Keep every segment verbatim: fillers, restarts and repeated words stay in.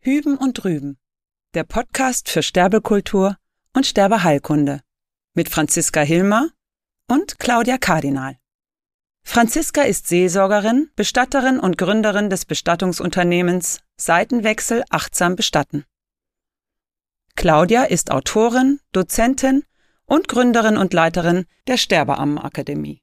Hüben und Drüben, der Podcast für Sterbekultur und Sterbeheilkunde mit Franziska Hilmer und Claudia Kardinal. Franziska ist Seelsorgerin, Bestatterin und Gründerin des Bestattungsunternehmens Seitenwechsel achtsam bestatten. Claudia ist Autorin, Dozentin und Gründerin und Leiterin der Sterbeammenakademie.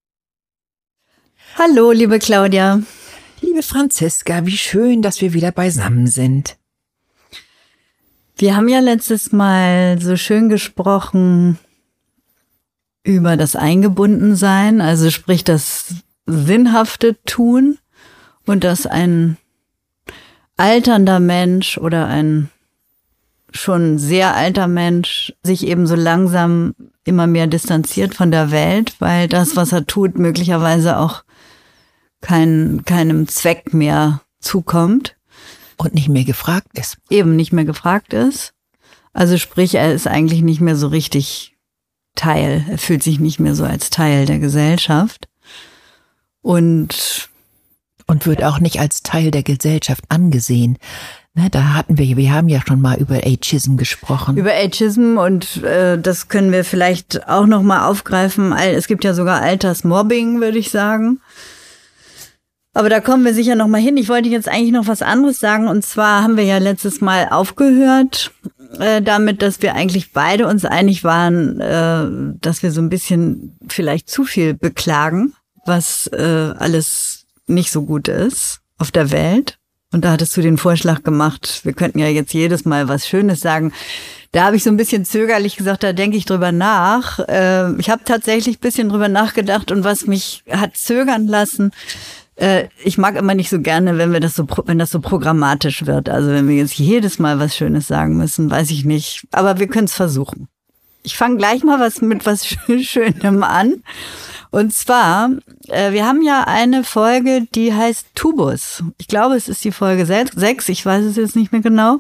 Hallo, liebe Claudia. Liebe Franziska, wie schön, dass wir wieder beisammen sind. Wir haben ja letztes Mal so schön gesprochen über das Eingebundensein, also sprich das sinnhafte Tun und dass ein alternder Mensch oder ein schon sehr alter Mensch sich eben so langsam immer mehr distanziert von der Welt, weil das, was er tut, möglicherweise auch kein, keinem Zweck mehr zukommt. Und nicht mehr gefragt ist. Eben nicht mehr gefragt ist. Also sprich, er ist eigentlich nicht mehr so richtig Teil. Er fühlt sich nicht mehr so als Teil der Gesellschaft. Und Und wird auch nicht als Teil der Gesellschaft angesehen. Na, da hatten wir, wir haben ja schon mal über Ageism gesprochen. Über Ageism und äh, das können wir vielleicht auch noch mal aufgreifen. Es gibt ja sogar Altersmobbing, würde ich sagen. Aber da kommen wir sicher noch mal hin. Ich wollte jetzt eigentlich noch was anderes sagen. Und zwar haben wir ja letztes Mal aufgehört äh, damit, dass wir eigentlich beide uns einig waren, äh, dass wir so ein bisschen vielleicht zu viel beklagen, was äh, alles nicht so gut ist auf der Welt. Und da hattest du den Vorschlag gemacht, wir könnten ja jetzt jedes Mal was Schönes sagen. Da habe ich so ein bisschen zögerlich gesagt, da denke ich drüber nach. Äh, ich habe tatsächlich ein bisschen drüber nachgedacht und was mich hat zögern lassen, ich mag immer nicht so gerne, wenn wir das so, wenn das so programmatisch wird. Also wenn wir jetzt jedes Mal was Schönes sagen müssen, weiß ich nicht. Aber wir können es versuchen. Ich fange gleich mal was mit was Schönem an. Und zwar, wir haben ja eine Folge, die heißt Tubus. Ich glaube, es ist die Folge sechs. Ich weiß es jetzt nicht mehr genau.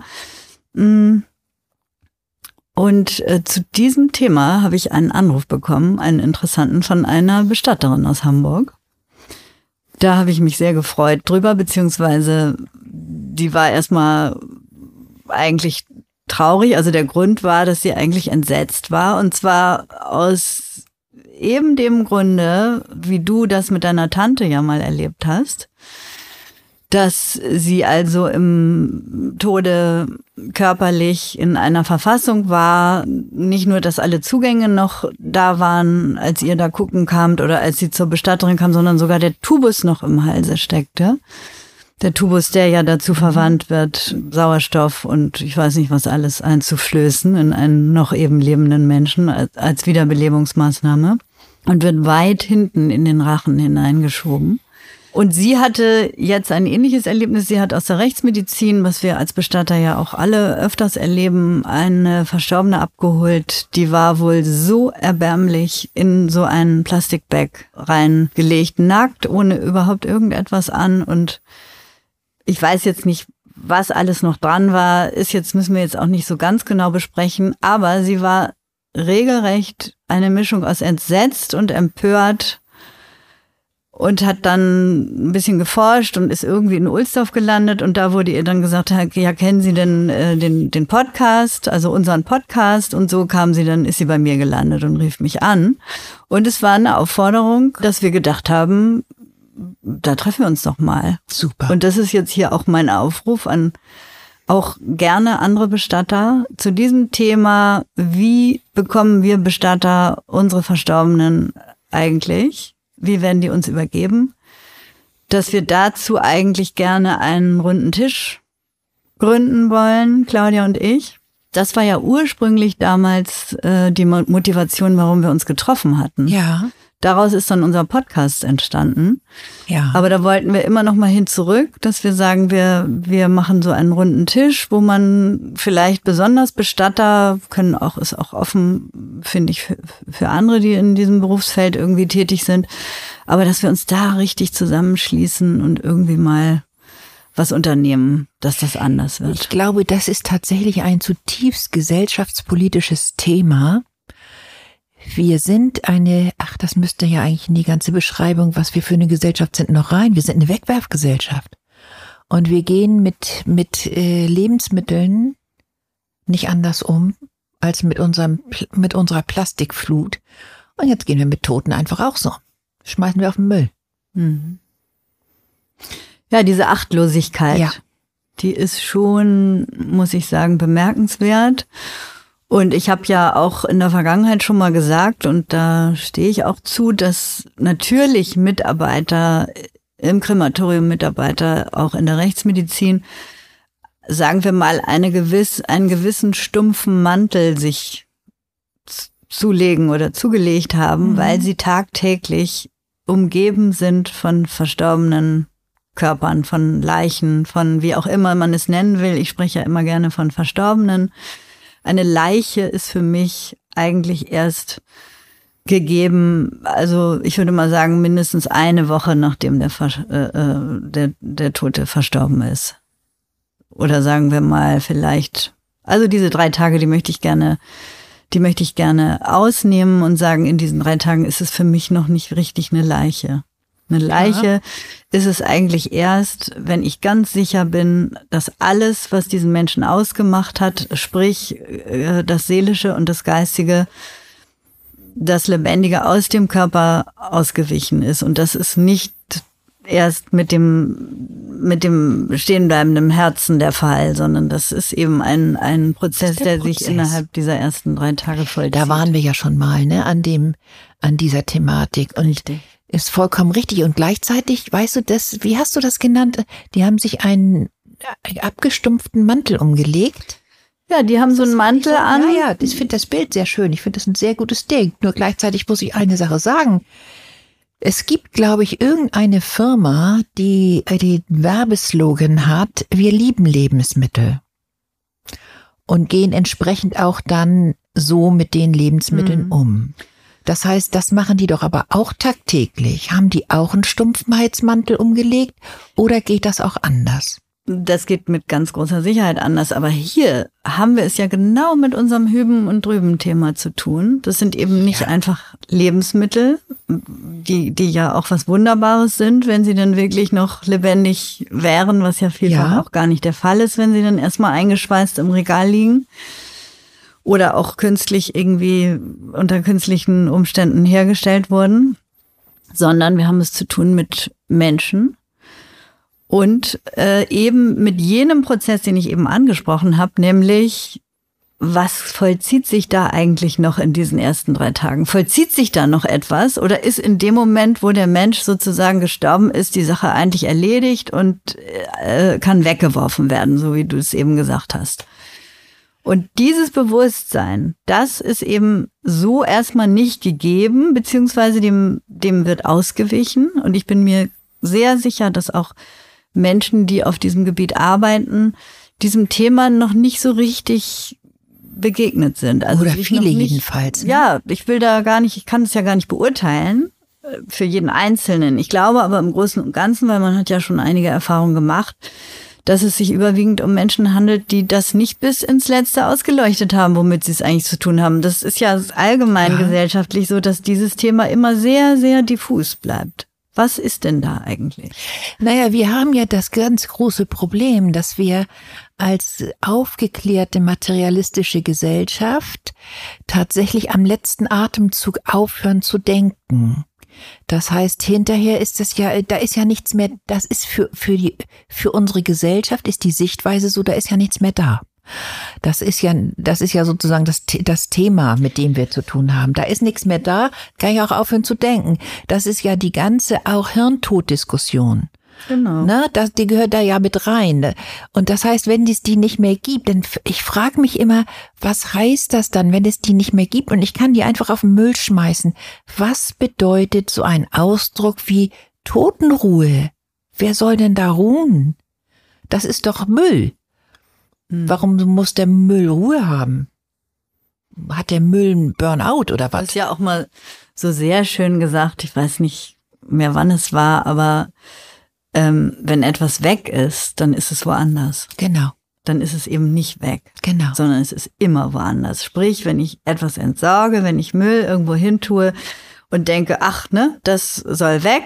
Und zu diesem Thema habe ich einen Anruf bekommen, einen interessanten, von einer Bestatterin aus Hamburg. Da habe ich mich sehr gefreut drüber, beziehungsweise die war erstmal eigentlich traurig. Also der Grund war, dass sie eigentlich entsetzt war. Und zwar aus eben dem Grunde, wie du das mit deiner Tante ja mal erlebt hast, dass sie also im Tode körperlich in einer Verfassung war, nicht nur, dass alle Zugänge noch da waren, als ihr da gucken kamt oder als sie zur Bestatterin kam, sondern sogar der Tubus noch im Halse steckte. Der Tubus, der ja dazu verwandt wird, Sauerstoff und ich weiß nicht was alles einzuflößen in einen noch eben lebenden Menschen als Wiederbelebungsmaßnahme und wird weit hinten in den Rachen hineingeschoben. Und sie hatte jetzt ein ähnliches Erlebnis. Sie hat aus der Rechtsmedizin, was wir als Bestatter ja auch alle öfters erleben, eine Verstorbene abgeholt. Die war wohl so erbärmlich in so einen Plastikbag reingelegt, nackt, ohne überhaupt irgendetwas an. Und ich weiß jetzt nicht, was alles noch dran war. Ist jetzt, müssen wir jetzt auch nicht so ganz genau besprechen. Aber sie war regelrecht eine Mischung aus entsetzt und empört. Und hat dann ein bisschen geforscht und ist irgendwie in Ohlsdorf gelandet. Und da wurde ihr dann gesagt, ja, kennen Sie denn äh, den, den Podcast, also unseren Podcast? Und so kam sie dann, ist sie bei mir gelandet und rief mich an. Und es war eine Aufforderung, dass wir gedacht haben, da treffen wir uns doch mal. Super. Und das ist jetzt hier auch mein Aufruf an auch gerne andere Bestatter zu diesem Thema. Wie bekommen wir Bestatter unsere Verstorbenen eigentlich? Wie werden die uns übergeben? Dass wir dazu eigentlich gerne einen runden Tisch gründen wollen, Claudia und ich. Das war ja ursprünglich damals äh, die Motivation, warum wir uns getroffen hatten. Ja. Daraus ist dann unser Podcast entstanden. Ja. Aber da wollten wir immer noch mal hin zurück, dass wir sagen, wir wir machen so einen runden Tisch, wo man vielleicht besonders Bestatter können auch, ist auch offen, finde ich, für, für andere, die in diesem Berufsfeld irgendwie tätig sind. Aber dass wir uns da richtig zusammenschließen und irgendwie mal was unternehmen, dass das anders wird. Ich glaube, das ist tatsächlich ein zutiefst gesellschaftspolitisches Thema. Wir sind eine, ach, das müsste ja eigentlich in die ganze Beschreibung, was wir für eine Gesellschaft sind, noch rein. Wir sind eine Wegwerfgesellschaft. Und wir gehen mit, mit äh, Lebensmitteln nicht anders um als mit unserem, mit unserer Plastikflut. Und jetzt gehen wir mit Toten einfach auch so. Schmeißen wir auf den Müll. Mhm. Ja, diese Achtlosigkeit, ja. Die ist schon, muss ich sagen, bemerkenswert. Und ich habe ja auch in der Vergangenheit schon mal gesagt, und da stehe ich auch zu, dass natürlich Mitarbeiter im Krematorium, Mitarbeiter auch in der Rechtsmedizin, sagen wir mal, eine gewiss, einen gewissen stumpfen Mantel sich zulegen oder zugelegt haben, mhm. weil sie tagtäglich umgeben sind von verstorbenen Körpern, von Leichen, von wie auch immer man es nennen will. Ich spreche ja immer gerne von Verstorbenen. Eine Leiche ist für mich eigentlich erst gegeben, also ich würde mal sagen, mindestens eine Woche, nachdem der, äh, der, der Tote verstorben ist. Oder sagen wir mal vielleicht, also diese drei Tage, die möchte ich gerne, die möchte ich gerne ausnehmen und sagen, in diesen drei Tagen ist es für mich noch nicht richtig eine Leiche. Eine Leiche ja. ist es eigentlich erst, wenn ich ganz sicher bin, dass alles, was diesen Menschen ausgemacht hat, sprich das Seelische und das Geistige, das Lebendige aus dem Körper ausgewichen ist. Und das ist nicht erst mit dem mit dem stehenbleibenden Herzen der Fall, sondern das ist eben ein ein Prozess, der, der Prozess. sich innerhalb dieser ersten drei Tage vollzieht. Da waren wir ja schon mal, ne, an dem an dieser Thematik. Und richtig. Ist vollkommen richtig. Und gleichzeitig, weißt du das, wie hast du das genannt? Die haben sich einen abgestumpften Mantel umgelegt. Ja, die haben so einen Mantel so, an. Ja, ja, ich finde das Bild sehr schön. Ich finde das ein sehr gutes Ding. Nur gleichzeitig muss ich eine Sache sagen. Es gibt, glaube ich, irgendeine Firma, die den Werbeslogan hat, wir lieben Lebensmittel. Und gehen entsprechend auch dann so mit den Lebensmitteln mhm. um. Das heißt, das machen die doch aber auch tagtäglich. Haben die auch einen Stumpfheitsmantel umgelegt oder geht das auch anders? Das geht mit ganz großer Sicherheit anders. Aber hier haben wir es ja genau mit unserem Hüben- und Drüben-Thema zu tun. Das sind eben nicht ja. einfach Lebensmittel, die die ja auch was Wunderbares sind, wenn sie dann wirklich noch lebendig wären, was ja vielfach ja. auch gar nicht der Fall ist, wenn sie dann erstmal eingeschweißt im Regal liegen. Oder auch künstlich irgendwie unter künstlichen Umständen hergestellt wurden, sondern wir haben es zu tun mit Menschen und äh, eben mit jenem Prozess, den ich eben angesprochen habe, nämlich was vollzieht sich da eigentlich noch in diesen ersten drei Tagen? Vollzieht sich da noch etwas oder ist in dem Moment, wo der Mensch sozusagen gestorben ist, die Sache eigentlich erledigt und äh, kann weggeworfen werden, so wie du es eben gesagt hast? Und dieses Bewusstsein, das ist eben so erstmal nicht gegeben, beziehungsweise dem, dem wird ausgewichen. Und ich bin mir sehr sicher, dass auch Menschen, die auf diesem Gebiet arbeiten, diesem Thema noch nicht so richtig begegnet sind. Also Oder viele nicht, jedenfalls. Ne? Ja, ich will da gar nicht, ich kann es ja gar nicht beurteilen für jeden Einzelnen. Ich glaube aber im Großen und Ganzen, weil man hat ja schon einige Erfahrungen gemacht, dass es sich überwiegend um Menschen handelt, die das nicht bis ins Letzte ausgeleuchtet haben, womit sie es eigentlich zu tun haben. Das ist ja allgemein ja. gesellschaftlich so, dass dieses Thema immer sehr, sehr diffus bleibt. Was ist denn da eigentlich? Naja, wir haben ja das ganz große Problem, dass wir als aufgeklärte materialistische Gesellschaft tatsächlich am letzten Atemzug aufhören zu denken. Das heißt, hinterher ist das ja, da ist ja nichts mehr, das ist für, für die, für unsere Gesellschaft ist die Sichtweise so, da ist ja nichts mehr da. Das ist ja, das ist ja sozusagen das, das Thema, mit dem wir zu tun haben. Da ist nichts mehr da, kann ich auch aufhören zu denken. Das ist ja die ganze auch Hirntod-Diskussion. Genau. Na, das, die gehört da ja mit rein. Und das heißt, wenn es die nicht mehr gibt, dann, ich frage mich immer, was heißt das dann, wenn es die nicht mehr gibt und ich kann die einfach auf den Müll schmeißen? Was bedeutet so ein Ausdruck wie Totenruhe? Wer soll denn da ruhen? Das ist doch Müll. Hm. Warum muss der Müll Ruhe haben? Hat der Müll einen Burnout oder was? Das ist ja auch mal so sehr schön gesagt, ich weiß nicht mehr, wann es war, aber Ähm, wenn etwas weg ist, dann ist es woanders. Genau. Dann ist es eben nicht weg. Genau. Sondern es ist immer woanders. Sprich, wenn ich etwas entsorge, wenn ich Müll irgendwo hin tue und denke, ach, ne, das soll weg,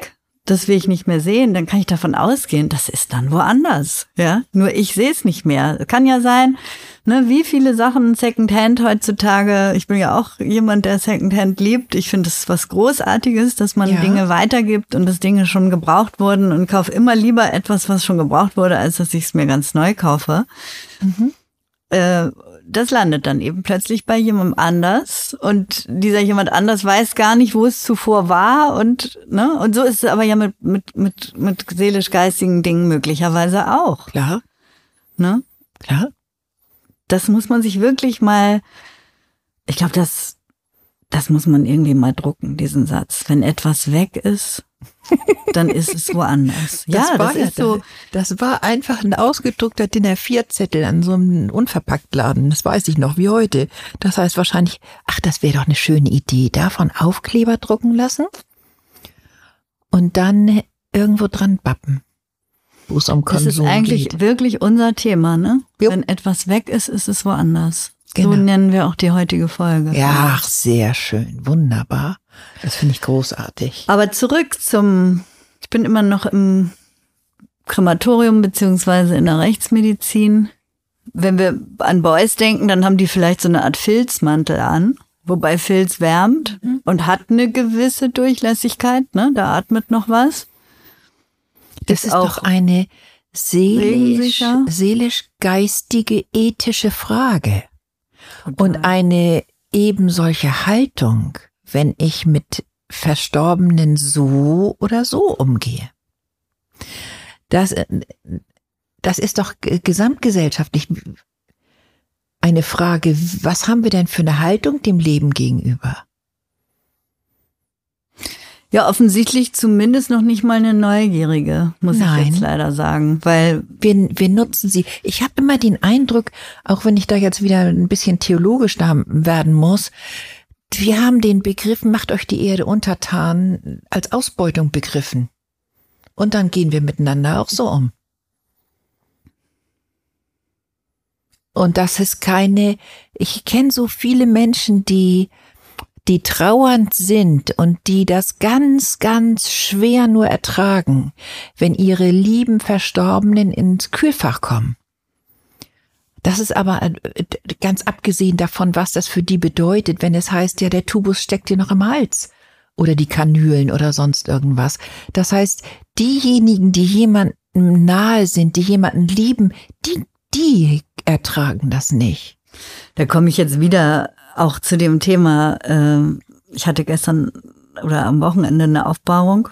das will ich nicht mehr sehen, dann kann ich davon ausgehen, das ist dann woanders. Ja, nur ich sehe es nicht mehr. Kann ja sein, ne, wie viele Sachen Secondhand heutzutage. Ich bin ja auch jemand, der Secondhand liebt. Ich finde es was Großartiges, dass man ja. Dinge weitergibt und dass Dinge schon gebraucht wurden und kaufe immer lieber etwas, was schon gebraucht wurde, als dass ich es mir ganz neu kaufe. Mhm. Äh, das landet dann eben plötzlich bei jemandem anders und dieser jemand anders weiß gar nicht, wo es zuvor war und ne und so ist es aber ja mit mit mit mit seelisch-geistigen Dingen möglicherweise auch. Klar, ne? Klar. Das muss man sich wirklich mal, ich glaube, das das muss man irgendwie mal drucken, diesen Satz. Wenn etwas weg ist, dann ist es woanders. Das ja, war das ja ist so. Das war einfach ein ausgedruckter D I N A vier Zettel an so einem Unverpacktladen. Das weiß ich noch wie heute. Das heißt wahrscheinlich, ach, das wäre doch eine schöne Idee. Davon Aufkleber drucken lassen und dann irgendwo dran bappen, wo es um Konsum geht. Das ist eigentlich geht. wirklich unser Thema, ne? Jo. Wenn etwas weg ist, ist es woanders. Genau. So nennen wir auch die heutige Folge. Ja, ach, sehr schön, wunderbar. Das finde ich großartig. Aber zurück zum, ich bin immer noch im Krematorium beziehungsweise in der Rechtsmedizin. Wenn wir an Boys denken, dann haben die vielleicht so eine Art Filzmantel an, wobei Filz wärmt mhm. und hat eine gewisse Durchlässigkeit, ne? Da atmet noch was. Das ist, ist auch doch eine seelisch, seelisch-geistige, ethische Frage. Total. Und eine eben solche Haltung, wenn ich mit Verstorbenen so oder so umgehe. Das, das ist doch gesamtgesellschaftlich eine Frage, was haben wir denn für eine Haltung dem Leben gegenüber? Ja, offensichtlich zumindest noch nicht mal eine neugierige, muss Nein. ich jetzt leider sagen, weil wir, wir nutzen sie. Ich habe immer den Eindruck, auch wenn ich da jetzt wieder ein bisschen theologisch da werden muss, wir haben den Begriff, macht euch die Erde untertan, als Ausbeutung begriffen. Und dann gehen wir miteinander auch so um. Und das ist keine, ich kenne so viele Menschen, die die trauernd sind und die das ganz, ganz schwer nur ertragen, wenn ihre lieben Verstorbenen ins Kühlfach kommen. Das ist aber ganz abgesehen davon, was das für die bedeutet, wenn es heißt, ja, der Tubus steckt dir noch im Hals oder die Kanülen oder sonst irgendwas. Das heißt, diejenigen, die jemandem nahe sind, die jemanden lieben, die, die ertragen das nicht. Da komme ich jetzt wieder auch zu dem Thema, äh, ich hatte gestern oder am Wochenende eine Aufbahrung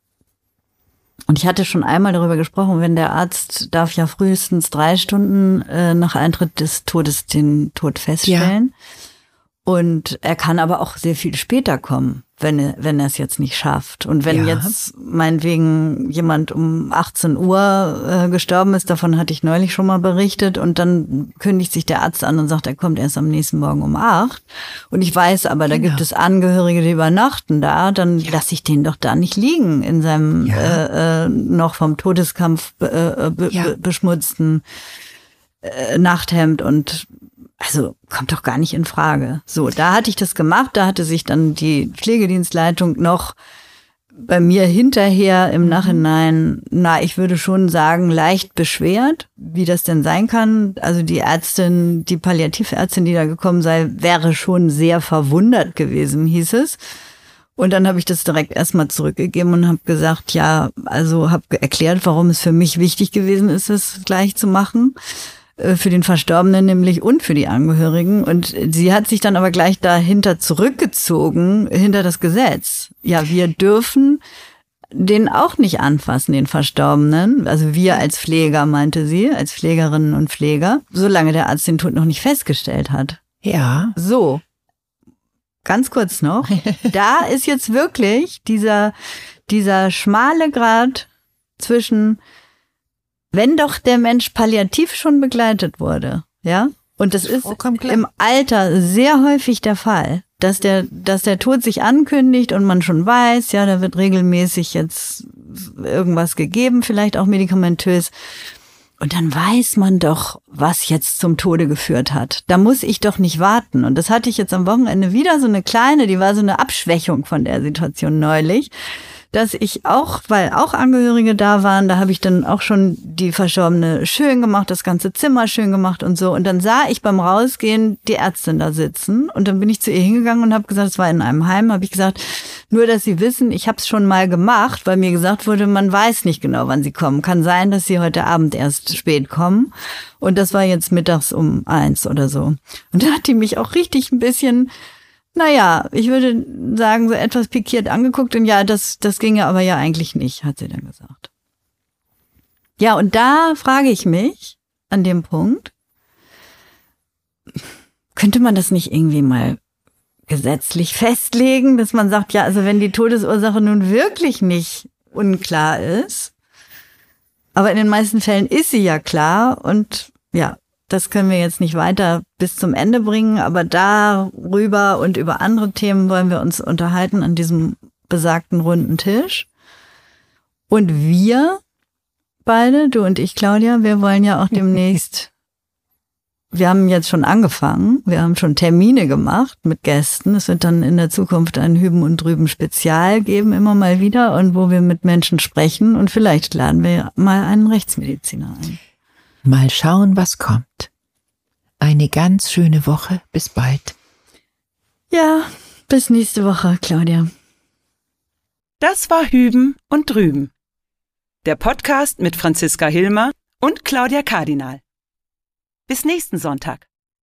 und ich hatte schon einmal darüber gesprochen, wenn der Arzt darf ja frühestens drei Stunden äh, nach Eintritt des Todes den Tod feststellen. Ja. Und er kann aber auch sehr viel später kommen, wenn er, wenn er es jetzt nicht schafft. Und wenn ja. jetzt meinetwegen jemand um achtzehn Uhr äh, gestorben ist, davon hatte ich neulich schon mal berichtet, und dann kündigt sich der Arzt an und sagt, er kommt erst am nächsten Morgen um acht. Und ich weiß aber, da genau. gibt es Angehörige, die übernachten da, dann ja. lasse ich den doch da nicht liegen in seinem ja. äh, äh, noch vom Todeskampf äh, be- ja. beschmutzten äh, Nachthemd und also kommt doch gar nicht in Frage. So, da hatte ich das gemacht, da hatte sich dann die Pflegedienstleitung noch bei mir hinterher im Nachhinein, na, ich würde schon sagen, leicht beschwert, wie das denn sein kann. Also die Ärztin, die Palliativärztin, die da gekommen sei, wäre schon sehr verwundert gewesen, hieß es. Und dann habe ich das direkt erstmal zurückgegeben und habe gesagt, ja, also habe erklärt, warum es für mich wichtig gewesen ist, es gleich zu machen. Für den Verstorbenen nämlich und für die Angehörigen. Und sie hat sich dann aber gleich dahinter zurückgezogen, hinter das Gesetz. Ja, wir dürfen den auch nicht anfassen, den Verstorbenen. Also wir als Pfleger, meinte sie, als Pflegerinnen und Pfleger, solange der Arzt den Tod noch nicht festgestellt hat. Ja. So, ganz kurz noch. Da ist jetzt wirklich dieser, dieser schmale Grat zwischen, wenn doch der Mensch palliativ schon begleitet wurde, ja, und das ist im Alter sehr häufig der Fall, dass der, dass der Tod sich ankündigt und man schon weiß, ja, da wird regelmäßig jetzt irgendwas gegeben, vielleicht auch medikamentös. Und dann weiß man doch, was jetzt zum Tode geführt hat. Da muss ich doch nicht warten. Und das hatte ich jetzt am Wochenende wieder, so eine kleine, die war so eine Abschwächung von der Situation neulich. dass ich auch, weil auch Angehörige da waren, da habe ich dann auch schon die Verstorbene schön gemacht, das ganze Zimmer schön gemacht und so. Und dann sah ich beim Rausgehen die Ärztin da sitzen und dann bin ich zu ihr hingegangen und habe gesagt, es war in einem Heim, habe ich gesagt, nur, dass Sie wissen, ich habe es schon mal gemacht, weil mir gesagt wurde, man weiß nicht genau, wann Sie kommen. Kann sein, dass Sie heute Abend erst spät kommen. Und das war jetzt mittags um eins oder so. Und da hat die mich auch richtig ein bisschen... Naja, ich würde sagen, so etwas pikiert angeguckt und ja, das, das ginge aber ja eigentlich nicht, hat sie dann gesagt. Ja, und da frage ich mich an dem Punkt, könnte man das nicht irgendwie mal gesetzlich festlegen, dass man sagt, ja, also wenn die Todesursache nun wirklich nicht unklar ist, aber in den meisten Fällen ist sie ja klar und ja, das können wir jetzt nicht weiter bis zum Ende bringen, aber darüber und über andere Themen wollen wir uns unterhalten an diesem besagten runden Tisch. Und wir beide, du und ich, Claudia, wir wollen ja auch demnächst, wir haben jetzt schon angefangen, wir haben schon Termine gemacht mit Gästen. Es wird dann in der Zukunft ein Hüben und Drüben Spezial geben, immer mal wieder, und wo wir mit Menschen sprechen und vielleicht laden wir mal einen Rechtsmediziner ein. Mal schauen, was kommt. Eine ganz schöne Woche. Bis bald. Ja, bis nächste Woche, Claudia. Das war Hüben und Drüben. Der Podcast mit Franziska Hilmer und Claudia Kardinal. Bis nächsten Sonntag.